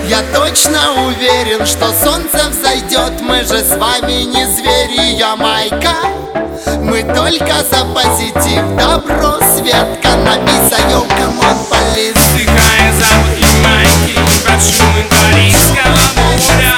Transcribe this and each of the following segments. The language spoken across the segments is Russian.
Я точно уверен, что солнце взойдет. Мы же с вами не звери, Ямайка. Мы только за позитив, добро, свет, каннабис, йоу, камон, полис. Вдыхая запах Ямайки под шумом Карибского моря.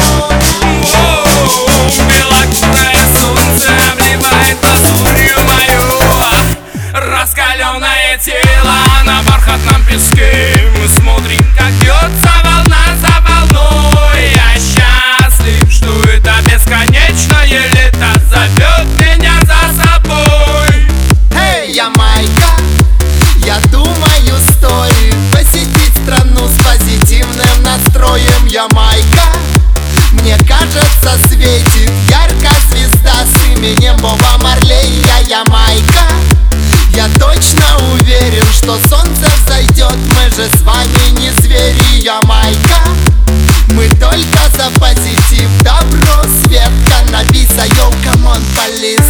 Белокурое солнце обливает лазурью мою. Раскаленное тело на бархатном песке. Мы смотрим, как бьется волна за волной. Я счастлив, что это бесконечное лето зовет меня за собой. Эй, Ямайка, я думаю, стоит посетить страну с позитивным настроем. Ямайка, мне кажется, светит ярко звезда с именем Боба Марлей. Ямайка, я точно уверен, что солнце взойдет. Мы же с вами не звери, Ямайка. Мы только за позитив, добро, свет, каннабис, йоу, камон, полис.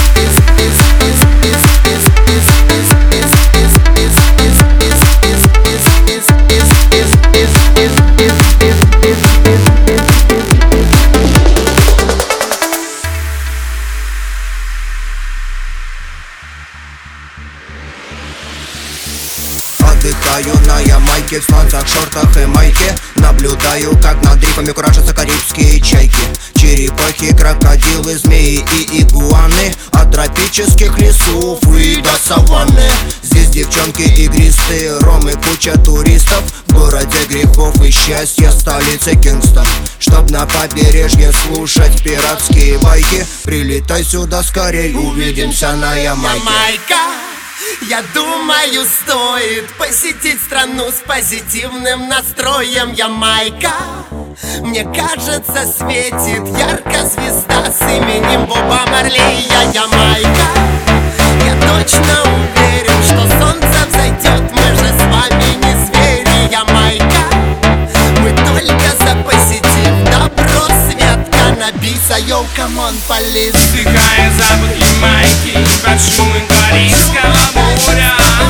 Отдыхаю на Ямайке, в сланцах, шортах и майке. Наблюдаю, как над рифами куражатся карибские чайки. Черепахи, крокодилы, змеи и игуаны. От тропических лесов и до саванны. Здесь девчонки игристые, ром и куча туристов. В городе грехов и счастья, столице Кингстон. Чтоб на побережье слушать пиратские байки, прилетай сюда скорей, увидимся на Ямайке. Ямайка, я думаю, стоит посетить страну с позитивным настроем. Ямайка, мне кажется, светит ярко звезда с именем Боба Марлей. Ямайка, я точно уверен, что солнце взойдет. Мы же с вами не звери, Ямайка. Мы только за позитив, добро, свет, каннабис, йоу, камон, полис. Вдыхая запах Ямайки под шумом Карибского моря.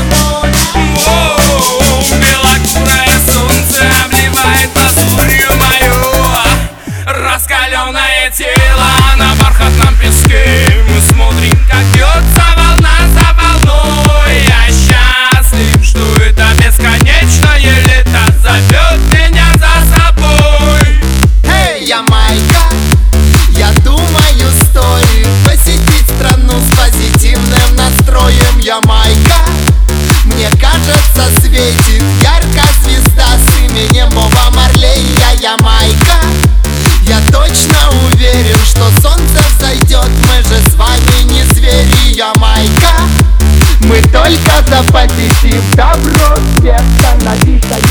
Белокурое солнце обливает лазурью мою. Раскаленное тело на бархатном песке. Мы смотрим, как бьется волна за волной. Я счастлив, что это бесконечное лето зовет меня за собой. Эй, Ямайка, я думаю, стоит посетить страну с позитивным настроем. Ямайка, мне кажется, светит ярко звезда с именем Боба Марлей. Ямайка, я точно уверен, что солнце взойдет. Мы же с вами не звери, Ямайка. Мы только за позитив, добро, свет, каннабис,